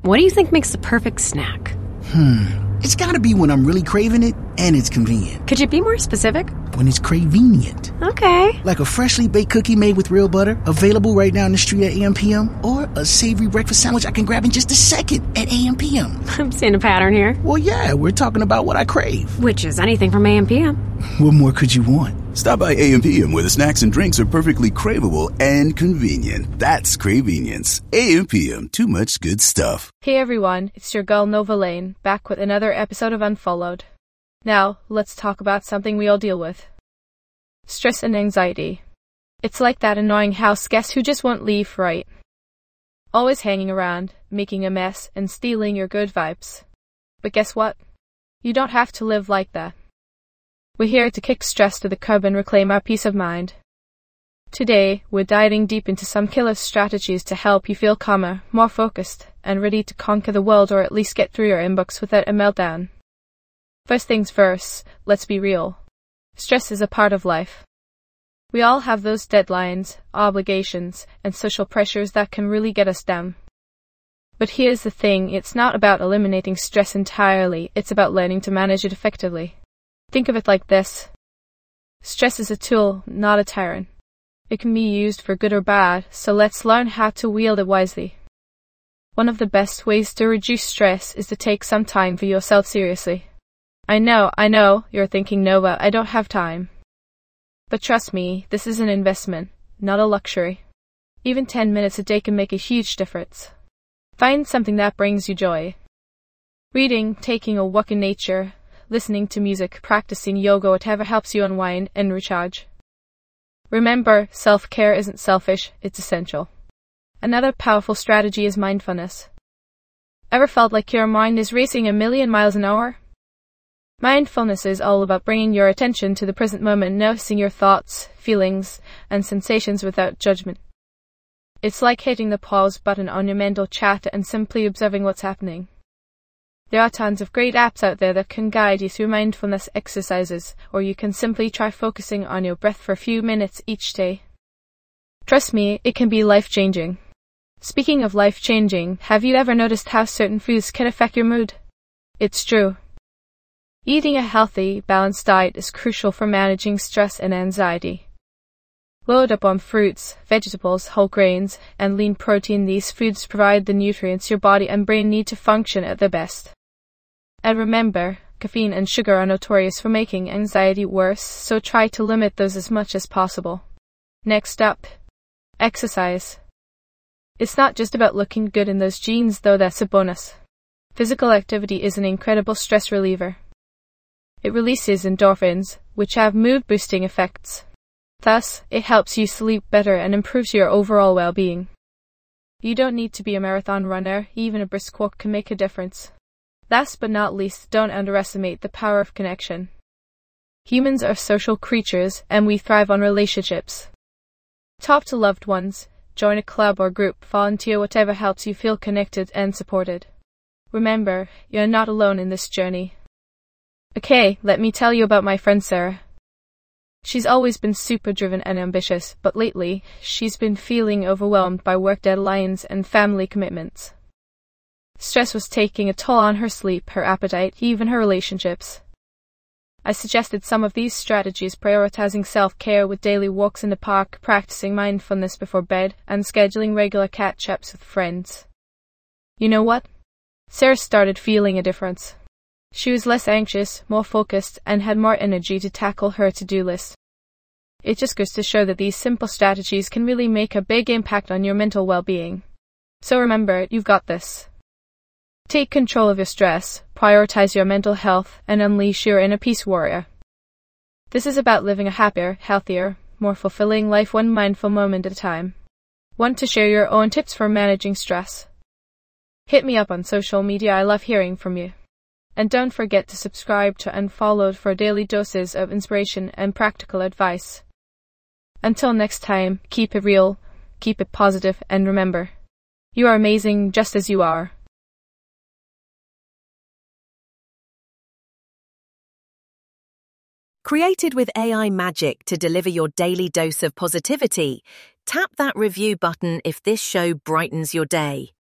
What do you think makes the perfect snack? It's gotta be when I'm really craving it and it's convenient. Could you be more specific? When it's cravenient. Okay. Like a freshly baked cookie made with real butter, available right down the street at AM/PM, or a savory breakfast sandwich I can grab in just a second at AM/PM. I'm seeing a pattern here. Well, yeah, we're talking about what I crave. Which is anything from AM/PM. What more could you want? Stop by AM/PM where the snacks and drinks are perfectly craveable and convenient. That's Cravenience. AM/PM, too much good stuff. Hey everyone, it's your girl Nova Lane, back with another episode of Unfollowed. Now, let's talk about something we all deal with. Stress and anxiety. It's like that annoying house guest who just won't leave, right? Always hanging around, making a mess, and stealing your good vibes. But guess what? You don't have to live like that. We're here to kick stress to the curb and reclaim our peace of mind. Today, we're diving deep into some killer strategies to help you feel calmer, more focused, and ready to conquer the world or at least get through your inbox without a meltdown. First things first, let's be real. Stress is a part of life. We all have those deadlines, obligations, and social pressures that can really get us down. But here's the thing, it's not about eliminating stress entirely, it's about learning to manage it effectively. Think of it like this. Stress is a tool, not a tyrant. It can be used for good or bad, so let's learn how to wield it wisely. One of the best ways to reduce stress is to take some time for yourself seriously. I know, you're thinking, Nova, I don't have time. But trust me, this is an investment, not a luxury. Even 10 minutes a day can make a huge difference. Find something that brings you joy. Reading, taking a walk in nature, listening to music, practicing yoga, whatever helps you unwind and recharge. Remember, self-care isn't selfish, it's essential. Another powerful strategy is mindfulness. Ever felt like your mind is racing a million miles an hour? Mindfulness is all about bringing your attention to the present moment, noticing your thoughts, feelings, and sensations without judgment. It's like hitting the pause button on your mental chat and simply observing what's happening. There are tons of great apps out there that can guide you through mindfulness exercises, or you can simply try focusing on your breath for a few minutes each day. Trust me, it can be life-changing. Speaking of life-changing, have you ever noticed how certain foods can affect your mood? It's true. Eating a healthy, balanced diet is crucial for managing stress and anxiety. Load up on fruits, vegetables, whole grains, and lean protein. These foods provide the nutrients your body and brain need to function at their best. And remember, caffeine and sugar are notorious for making anxiety worse, so try to limit those as much as possible. Next up, exercise. It's not just about looking good in those jeans, though that's a bonus. Physical activity is an incredible stress reliever. It releases endorphins, which have mood-boosting effects. Thus, it helps you sleep better and improves your overall well-being. You don't need to be a marathon runner, even a brisk walk can make a difference. Last but not least, don't underestimate the power of connection. Humans are social creatures, and we thrive on relationships. Talk to loved ones, join a club or group, volunteer, whatever helps you feel connected and supported. Remember, you're not alone in this journey. Okay, let me tell you about my friend Sarah. She's always been super driven and ambitious, but lately, she's been feeling overwhelmed by work deadlines and family commitments. Stress was taking a toll on her sleep, her appetite, even her relationships. I suggested some of these strategies, prioritizing self-care with daily walks in the park, practicing mindfulness before bed, and scheduling regular catch-ups with friends. You know what? Sarah started feeling a difference. She was less anxious, more focused, and had more energy to tackle her to-do list. It just goes to show that these simple strategies can really make a big impact on your mental well-being. So remember, you've got this. Take control of your stress, prioritize your mental health, and unleash your inner peace warrior. This is about living a happier, healthier, more fulfilling life one mindful moment at a time. Want to share your own tips for managing stress? Hit me up on social media, I love hearing from you. And don't forget to subscribe to Unfollowed for daily doses of inspiration and practical advice. Until next time, keep it real, keep it positive, and remember, you are amazing just as you are. Created with AI magic to deliver your daily dose of positivity, tap that review button if this show brightens your day.